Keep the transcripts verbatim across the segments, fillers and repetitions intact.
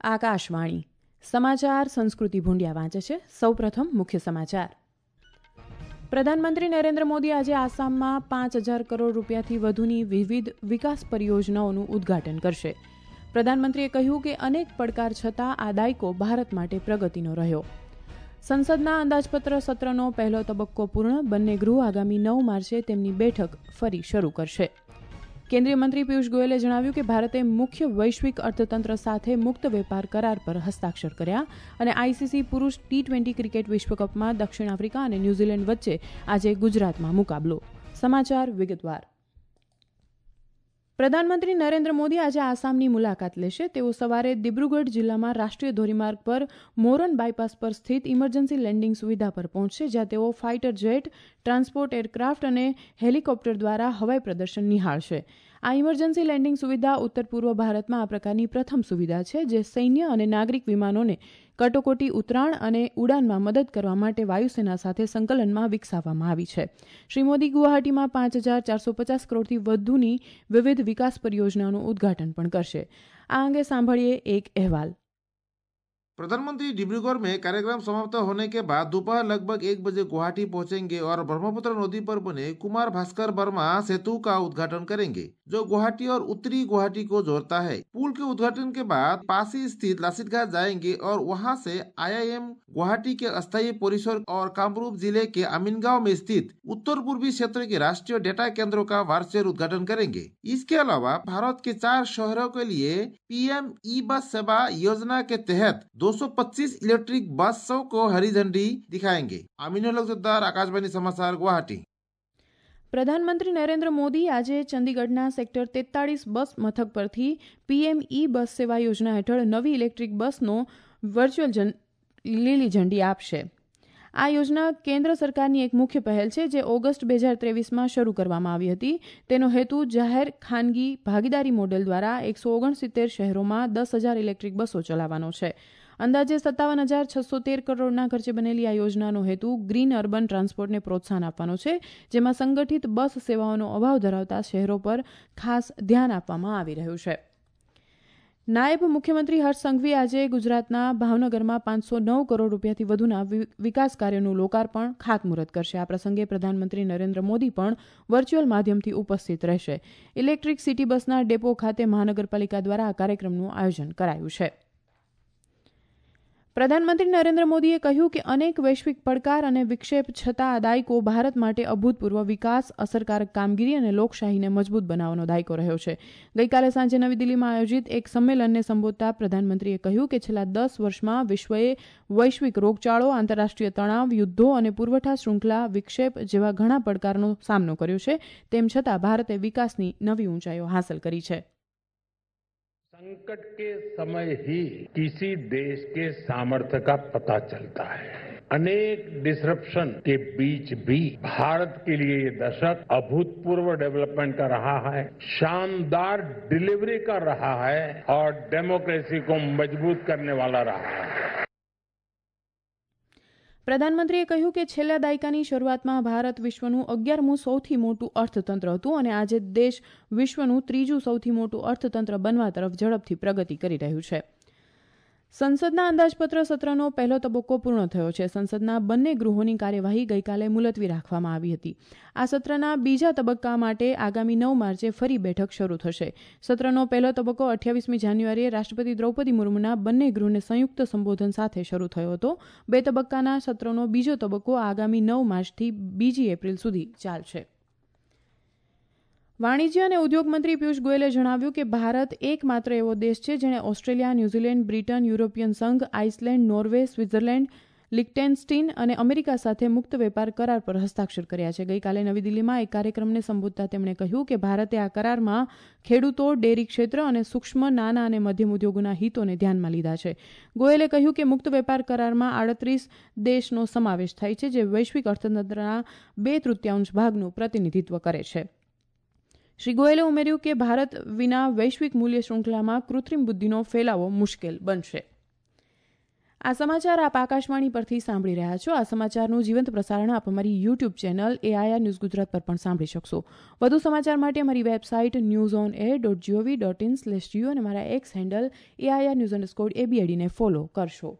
આકાશવાણી સમાચાર સંસ્કૃતિ ભૂંડિયા વાંચે છે. સૌપ્રથમ મુખ્ય સમાચાર. પ્રધાનમંત્રી નરેન્દ્ર મોદી આજે આસામમાં પાંચ હજાર કરોડ રૂપિયાથી વધુની વિવિધ વિકાસ પરિયોજનાઓનું ઉદ્ઘાટન કરશે. પ્રધાનમંત્રીએ કહ્યું કે અનેક પડકાર છતાં આ દાયકો ભારત માટે પ્રગતિનો રહ્યો. સંસદના અંદાજપત્ર સત્રનો પહેલો તબક્કો પૂર્ણ. બંને ગૃહ આગામી નવ માર્ચે તેમની બેઠક ફરી શરૂ કરશે. કેન્દ્રીય મંત્રી પિયુષ ગોયલે જણાવ્યું કે ભારતે મુખ્ય વૈશ્વિક અર્થતંત્ર સાથે મુક્ત વેપાર કરાર પર હસ્તાક્ષર કર્યા અને આઈસીસી પુરુષ ટી ટ્વેન્ટી ક્રિકેટ વિશ્વકપમાં દક્ષિણ આફ્રિકા અને ન્યૂઝીલેન્ડ વચ્ચે આજે ગુજરાતમાં મુકાબલો. સમાચાર વિગતવાર. પ્રધાનમંત્રી નરેન્દ્ર મોદી આજે આસામની મુલાકાત લેશે. તેઓ સવારે દિબ્રુગઢ જિલ્લામાં રાષ્ટ્રીય ધોરીમાર્ગ પર મોરન બાયપાસ પર સ્થિત ઇમરજન્સી લેન્ડિંગ સુવિધા પર પહોંચશે, જ્યાં તેઓ ફાઇટર જેટ, ટ્રાન્સપોર્ટ એરક્રાફ્ટ અને હેલિકોપ્ટર દ્વારા હવાઈ પ્રદર્શન નિહાળશે. આ ઇમરજન્સી લેન્ડિંગ સુવિધા ઉત્તર પૂર્વ ભારતમાં આ પ્રકારની પ્રથમ સુવિધા છે, જે સૈન્ય અને નાગરિક વિમાનોને કટોકટી ઉતરાણ અને ઉડાનમાં મદદ કરવા માટે વાયુસેના સાથે સંકલનમાં વિકસાવવામાં આવી છે. શ્રી મોદી ગુવાહાટીમાં પાંચ હજાર ચારસો પચાસ કરોડથી વધુની વિવિધ વિકાસ પરિયોજનાઓનું ઉદ્ઘાટન પણ करશે. આ અંગે સાંભળીએ એક અહેવાલ. प्रधानमंत्री डिब्रूगढ़ में कार्यक्रम समाप्त होने के बाद दोपहर लगभग एक बजे गुवाहाटी पहुंचेंगे और ब्रह्मपुत्र नदी पर बने कुमार भास्कर वर्मा सेतु का उद्घाटन करेंगे, जो गुवाहाटी और उत्तरी गुवाहाटी को जोड़ता है. पुल के उद्घाटन के बाद पासी स्थित लासितघाट जाएंगे और वहां से आईआईएम गुवाहाटी के अस्थायी परिसर और कामरूप जिले के अमीनगांव में स्थित उत्तर पूर्वी क्षेत्र के राष्ट्रीय डेटा केंद्रों का वर्चुअल उद्घाटन करेंगे. इसके अलावा भारत के चार शहरों के लिए पीएम ई बस सेवा योजना के तहत दो सौ पच्चीस इलेक्ट्रिक बसों को हरी झंडी दिखाएंगे. अमीनुल हक जद्दार, आकाशवाणी समाचार, गुवाहाटी. પ્રધાનમંત્રી નરેન્દ્ર મોદી આજે ચંદીગઢના સેક્ટર તેતાળીસ બસ મથક પરથી પીએમ ઈ બસ સેવા યોજના હેઠળ નવી ઇલેક્ટ્રિક બસનો વર્ચ્યુઅલ લીલી ઝંડી આપશે. આ યોજના કેન્દ્ર સરકારની એક મુખ્ય પહેલ છે, જે ઓગસ્ટ બે હજાર ત્રેવીસમાં શરૂ કરવામાં આવી હતી. તેનો હેતુ જાહેર ખાનગી ભાગીદારી મોડેલ દ્વારા એકસો ઓગણસિત્તેર શહેરોમાં દસ હજાર ઇલેક્ટ્રિક બસો ચલાવવાનો છે. અંદાજે સત્તાવન હજાર છસો તેર કરોડના ખર્ચે બનેલી આ યોજનાનો હેતુ ગ્રીન અર્બન ટ્રાન્સપોર્ટને પ્રોત્સાહન આપવાનો છે, જેમાં સંગઠિત બસ સેવાઓનો અભાવ ધરાવતા શહેરો પર ખાસ ધ્યાન આપવામાં આવી રહ્યું છે. નાયબ મુખ્યમંત્રી હર્ષ સંઘવી આજે ગુજરાતના ભાવનગરમાં પાંચસો નવ કરોડ રૂપિયાથી વધુના વિકાસ કાર્યોનું લોકાર્પણ ખાતમુહૂર્ત કરશે. આ પ્રસંગે પ્રધાનમંત્રી નરેન્દ્ર મોદી પણ વર્ચ્યુઅલ માધ્યમથી ઉપસ્થિત રહેશે. ઇલેક્ટ્રિક સિટી બસના ડેપો ખાતે મહાનગરપાલિકા દ્વારા આ કાર્યક્રમનું આયોજન કરાયું છે. પ્રધાનમંત્રી નરેન્દ્ર મોદીએ કહ્યું કે અનેક વૈશ્વિક પડકાર અને વિક્ષેપ છતાં આ દાયકો ભારત માટે અભૂતપૂર્વ વિકાસ, અસરકારક કામગીરી અને લોકશાહીને મજબૂત બનાવવાનો દાયકો રહ્યો છે. ગઈકાલે સાંજે નવી દિલ્હીમાં આયોજિત એક સંમેલનને સંબોધતા પ્રધાનમંત્રીએ કહ્યું કે છેલ્લા દસ વર્ષમાં વિશ્વએ વૈશ્વિક રોગચાળો, આંતરરાષ્ટ્રીય તણાવ, યુદ્ધો અને પુરવઠા શૃંખલા વિક્ષેપ જેવા ઘણા પડકારનો સામનો કર્યો છે. તેમ છતાં ભારતે વિકાસની નવી ઊંચાઈઓ હાંસલ કરી છે. संकट के समय ही किसी देश के सामर्थ्य का पता चलता है. अनेक डिसरप्शन के बीच भी भारत के लिए ये दशक अभूतपूर्व डेवलपमेंट का रहा है, शानदार डिलीवरी का रहा है और डेमोक्रेसी को मजबूत करने वाला रहा है. પ્રધાનમંત્રીએ કહ્યું કે છેલ્લા દાયકાની શરૂઆતમાં ભારત વિશ્વનું અગિયારમું સૌથી મોટું અર્થતંત્ર હતું અને આજે દેશ વિશ્વનું ત્રીજું સૌથી મોટું અર્થતંત્ર બનવા તરફ ઝડપથી પ્રગતિ કરી રહ્યું છે. સંસદના અંદાજપત્ર સત્રનો પહેલો તબક્કો પૂર્ણ થયો છે. સંસદના બંને ગૃહોની કાર્યવાહી ગઈકાલે મુલતવી રાખવામાં આવી હતી. આ સત્રના બીજા તબક્કા માટે આગામી નવ માર્ચે ફરી બેઠક શરૂ થશે. સત્રનો પહેલો તબક્કો અઠ્યાવીસમી જાન્યુઆરીએ રાષ્ટ્રપતિ દ્રૌપદી મુર્મુના બંને ગૃહને સંયુક્ત સંબોધન સાથે શરૂ થયો હતો. બે તબક્કાના સત્રનો બીજો તબક્કો આગામી નવ માર્ચથી બીજી એપ્રિલ સુધી ચાલશે. વાણિજ્ય અને ઉદ્યોગ મંત્રી પિયુષ ગોયલે જણાવ્યું કે ભારત એકમાત્ર એવો દેશ છે જેણે ઓસ્ટ્રેલિયા, ન્યૂઝીલેન્ડ, બ્રિટન, યુરોપિયન સંઘ, આઇસલેન્ડ, નોર્વે, સ્વિટ્ઝરલેન્ડ, લિક્ટેનસ્ટીન અને અમેરિકા સાથે મુક્ત વેપાર કરાર પર હસ્તાક્ષર કર્યા છે. ગઈકાલે નવી દિલ્હીમાં એક કાર્યક્રમને સંબોધતા તેમણે કહ્યું કે ભારતે આ કરારમાં ખેડૂતો, ડેરી ક્ષેત્ર અને સૂક્ષ્મ, નાના અને મધ્યમ ઉદ્યોગોના હિતોને ધ્યાનમાં લીધા છે. ગોયલે કહ્યું કે મુક્ત વેપાર કરારમાં આડત્રીસ દેશનો સમાવેશ થાય છે, જે વૈશ્વિક અર્થતંત્રના બે તૃતીયાંશ ભાગનું પ્રતિનિધિત્વ કરે છે. શ્રી ગોયલે ઉમેર્યું કે ભારત વિના વૈશ્વિક મૂલ્ય શૃંખલામાં કૃત્રિમ બુદ્ધિનો ફેલાવો મુશ્કેલ બનશે. આ સમાચાર આપ આકાશવાણી પરથી સાંભળી રહ્યા છો. આ સમાચારનું જીવંત પ્રસારણ આપ અમારી YouTube channel AIR news Gujarat પર પણ સાંભળી શકશો. વધુ સમાચાર માટે અમારી website news on air dot gov dot in slash જીઓ અને અમારા X handle AIR news underscore એબીએડીને ફોલો કરશો.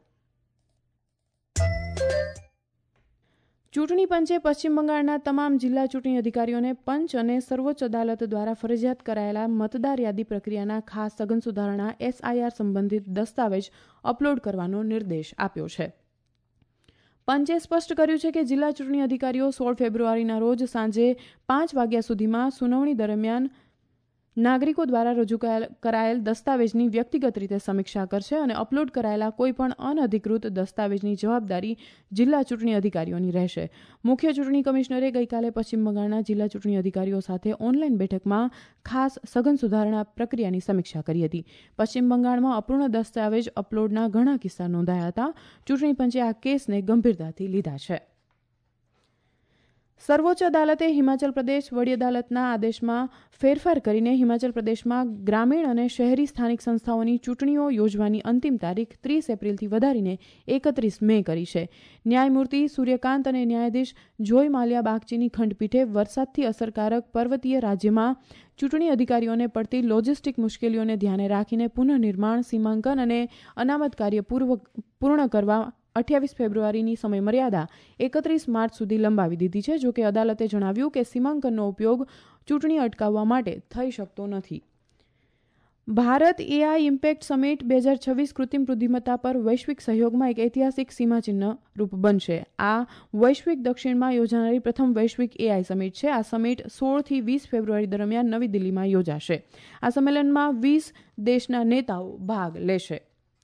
ચૂંટણી પંચે પશ્ચિમ બંગાળના તમામ જિલ્લા ચૂંટણી અધિકારીઓને પંચ અને સર્વોચ્ચ અદાલત દ્વારા ફરજિયાત કરાયેલા મતદાર યાદી પ્રક્રિયાના ખાસ સઘન સુધારણા એસઆઈઆર સંબંધિત દસ્તાવેજ અપલોડ કરવાનો નિર્દેશ આપ્યો છે. પંચે સ્પષ્ટ કર્યું છે કે જિલ્લા ચૂંટણી અધિકારીઓ સોળ ફેબ્રુઆરીના રોજ સાંજે પાંચ વાગ્યા સુધીમાં સુનાવણી દરમિયાન નાગરિકો દ્વારા રજૂ કરાયેલ દસ્તાવેજની વ્યક્તિગત રીતે સમીક્ષા કરશે અને અપલોડ કરાયેલા કોઈપણ અનધિકૃત દસ્તાવેજની જવાબદારી જિલ્લા ચૂંટણી અધિકારીઓની રહેશે. મુખ્ય ચૂંટણી કમિશનરે ગઈકાલે પશ્ચિમ બંગાળના જિલ્લા ચૂંટણી અધિકારીઓ સાથે ઓનલાઈન બેઠકમાં ખાસ સઘન સુધારણા પ્રક્રિયાની સમીક્ષા કરી હતી. પશ્ચિમ બંગાળમાં અપૂર્ણ દસ્તાવેજ અપલોડના ઘણા કિસ્સા નોંધાયા હતા. ચૂંટણી પંચે આ કેસને ગંભીરતાથી લીધા છે. સર્વોચ્ચ અદાલતે હિમાચલ પ્રદેશ વડી અદાલતના આદેશમાં ફેરફાર કરીને હિમાચલ પ્રદેશમાં ગ્રામીણ અને શહેરી સ્થાનિક સંસ્થાઓની ચૂંટણીઓ યોજવાની અંતિમ તારીખ ત્રીસ એપ્રિલથી વધારીને એકત્રીસ મે કરી છે. ન્યાયમૂર્તિ સૂર્યકાંત અને ન્યાયાધીશ જોય માલ્યા બાગચીની ખંડપીઠે વરસાદથી અસરકારક પર્વતીય રાજ્યમાં ચૂંટણી અધિકારીઓને પડતી લોજિસ્ટિક મુશ્કેલીઓને ધ્યાને રાખીને પુનઃનિર્માણ, સીમાંકન અને અનામત કાર્ય પૂર્ણ કરવા અઠ્યાવીસ ફેબ્રુઆરીની સમયમર્યાદા એકત્રીસ માર્ચ સુધી લંબાવી દીધી છે. જોકે અદાલતે જણાવ્યું કે સીમાંકનનો ઉપયોગ ચૂંટણી અટકાવવા માટે થઈ શકતો નથી. ભારત એઆઈ ઇમ્પેક્ટ સમિટ બે હજાર છવ્વીસ કૃત્રિમ બુદ્ધિમત્તા પર વૈશ્વિક સહયોગમાં એક ઐતિહાસિક સીમાચિહ્ન રૂપ બનશે. આ વૈશ્વિક દક્ષિણમાં યોજાનારી પ્રથમ વૈશ્વિક એઆઈ સમિટ છે. આ સમિટ સોળથી વીસ ફેબ્રુઆરી દરમિયાન નવી દિલ્હીમાં યોજાશે. આ સંમેલનમાં વીસ દેશના નેતાઓ ભાગ લેશે.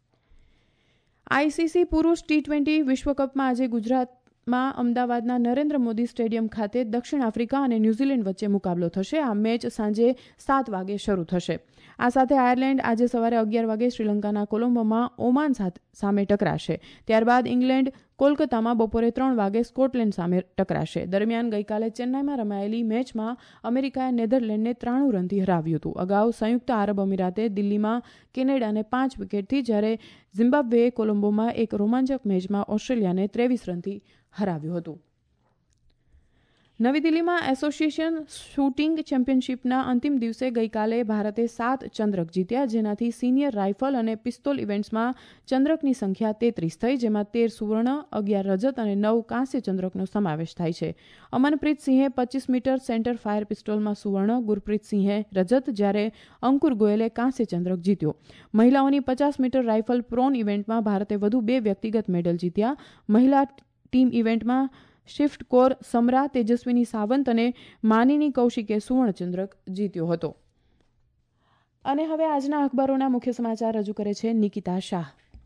આઈસીસી પુરુષ ટી ટ્વેન્ટી વિશ્વકપમાં આજે ગુજરાતમાં અમદાવાદના નરેન્દ્ર મોદી સ્ટેડિયમ ખાતે દક્ષિણ આફ્રિકા અને ન્યૂઝીલેન્ડ વચ્ચે મુકાબલો થશે. આ મેચ સાંજે સાત વાગે શરૂ થશે. આ સાથે આયર્લેન્ડ આજે સવારે અગિયાર વાગે શ્રીલંકાના કોલંબોમાં ઓમાન સામે ટકરાશે. ત્યારબાદ ઇંગ્લેન્ડ કોલકાતામાં બપોરે ત્રણ વાગે સ્કોટલેન્ડ સામે ટકરાશે. દરમિયાન ગઈકાલે ચેન્નાઈમાં રમાયેલી મેચમાં અમેરિકાએ નેધરલેન્ડને ત્રાણું રનથી હરાવ્યું હતું. અગાઉ સંયુક્ત આરબ અમીરાતે દિલ્હીમાં કેનેડાને પાંચ વિકેટથી, જ્યારે ઝિમ્બાબ્વેએ કોલંબોમાં એક રોમાંચક મેચમાં ઓસ્ટ્રેલિયાને ત્રેવીસ રનથી હરાવ્યું હતું. નવી દિલ્હીમાં એસોસિએશન શૂટિંગ ચેમ્પિયનશિપના અંતિમ દિવસે ગઈકાલે ભારતે સાત ચંદ્રક જીત્યા, જેનાથી સિનિયર રાઇફલ અને પિસ્તોલ ઇવેન્ટ્સમાં ચંદ્રકની સંખ્યા તેત્રીસ થઈ, જેમાં તેર સુવર્ણ, અગિયાર રજત અને નવ કાંસ્ય ચંદ્રકનો સમાવેશ થાય છે. અમનપ્રીત સિંહે પચીસ મીટર સેન્ટર ફાયર પિસ્તોલમાં સુવર્ણ, ગુરપ્રીત સિંહે રજત, જ્યારે અંકુર ગોયલે કાંસ્ય ચંદ્રક જીત્યો. મહિલાઓની પચાસ મીટર રાઇફલ પ્રોન ઇવેન્ટમાં ભારતે વધુ બે વ્યક્તિગત મેડલ જીત્યા. મહિલા ટીમ ઇવેન્ટમાં શિફ્ટ કોર સમરા, તેજસ્વીની સાવંત અને માનિની કૌશિકે સુવર્ણચંદ્રક જીત્યો હતો. અને હવે આજના અખબારોના મુખ્ય સમાચાર રજૂ કરે છે નિકિતા શાહ.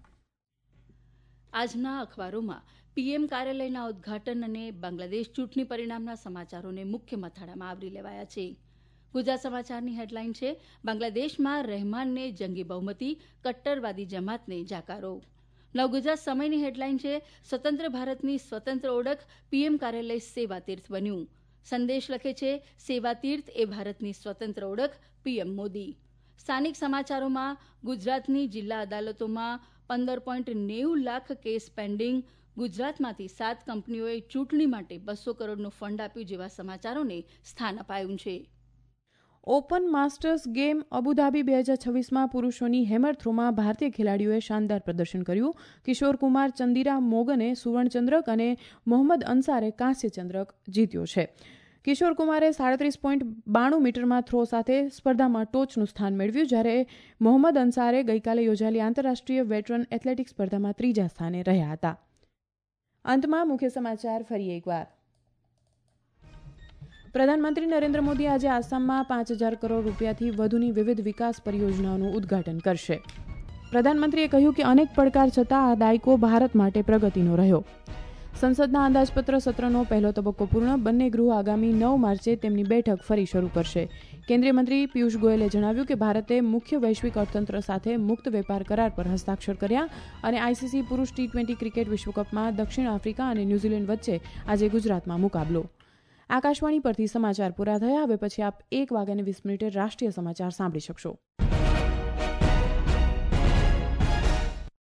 આજના અખબારોમાં પીએમ કાર્યાલયના ઉદઘાટન અને બાંગ્લાદેશ ચૂંટણી પરિણામના સમાચારોને મુખ્ય મથાળામાં આવરી લેવાયા છે. ગુજરાત સમાચારની હેડલાઇન છે બાંગ્લાદેશમાં રહેમાનને જંગી બહુમતી, કટ્ટરવાદી જમાતને જાકારો. નવગુજરાત સમયની હેડલાઇન છે સ્વતંત્ર ભારતની સ્વતંત્ર ઓળખ, પીએમ કાર્યાલય સેવાતીર્થ બન્યું. સંદેશ લખે છે સેવાતીર્થ એ ભારતની સ્વતંત્ર ઓળખ, પીએમ મોદી. સ્થાનિક સમાચારોમાં ગુજરાતની જિલ્લા અદાલતોમાં પંદર પોઈન્ટ નેવું લાખ કેસ પેન્ડિંગ, ગુજરાતમાંથી સાત કંપનીઓએ ચૂંટણી માટે બસો કરોડનું ફંડ આપ્યું જેવા સમાચારોને સ્થાન અપાયું છે. ઓપન માસ્ટર્સ ગેમ અબુધાબી બે હજાર છવ્વીસમાં પુરુષોની હેમર થ્રોમાં ભારતીય ખેલાડીઓએ શાનદાર પ્રદર્શન કર્યું. કિશોર કુમાર ચંદીરા મોગને સુવર્ણચંદ્રક અને મોહમ્મદ અંસારે કાંસ્ય ચંદ્રક જીત્યો છે. કિશોર કુમારે સાડત્રીસ પોઈન્ટ બાણું મીટરમાં થ્રો સાથે સ્પર્ધામાં ટોચનું સ્થાન મેળવ્યું, જ્યારે મોહમ્મદ અંસારે ગઈકાલે યોજાયેલી આંતરરાષ્ટ્રીય વેટરન એથ્લેટિક્સ સ્પર્ધામાં ત્રીજા સ્થાને રહ્યા હતા. અંતમાં મુખ્ય સમાચાર ફરી એકવાર. પ્રધાનમંત્રી નરેન્દ્ર મોદી આજે આસામમાં પાંચ હજાર કરોડ રૂપિયાથી વધુની વિવિધ વિકાસ પરિયોજનાઓનું ઉદ્ઘાટન કરશે. પ્રધાનમંત્રીએ કહ્યું કે અનેક પડકાર છતાં આ દાયકો ભારત માટે પ્રગતિનો રહ્યો. સંસદના અંદાજપત્ર સત્રનો પહેલો તબક્કો પૂર્ણ. બંને ગૃહ આગામી નવ માર્ચે તેમની બેઠક ફરી શરૂ કરશે. કેન્દ્રીય મંત્રી પિયુષ ગોયલે જણાવ્યું કે ભારતે મુખ્ય વૈશ્વિક અર્થતંત્ર સાથે મુક્ત વેપાર કરાર પર હસ્તાક્ષર કર્યા અને આઈસીસી પુરુષ ટી ટ્વેન્ટી ક્રિકેટ વિશ્વકપમાં દક્ષિણ આફ્રિકા અને ન્યૂઝીલેન્ડ વચ્ચે આજે ગુજરાતમાં મુકાબલો. આકાશવાણી પરથી સમાચાર પૂરા થયા. હવે પછી આપ એક વાગ્યાને વીસ મિનિટે રાષ્ટ્રીય સમાચાર સાંભળી શકશો.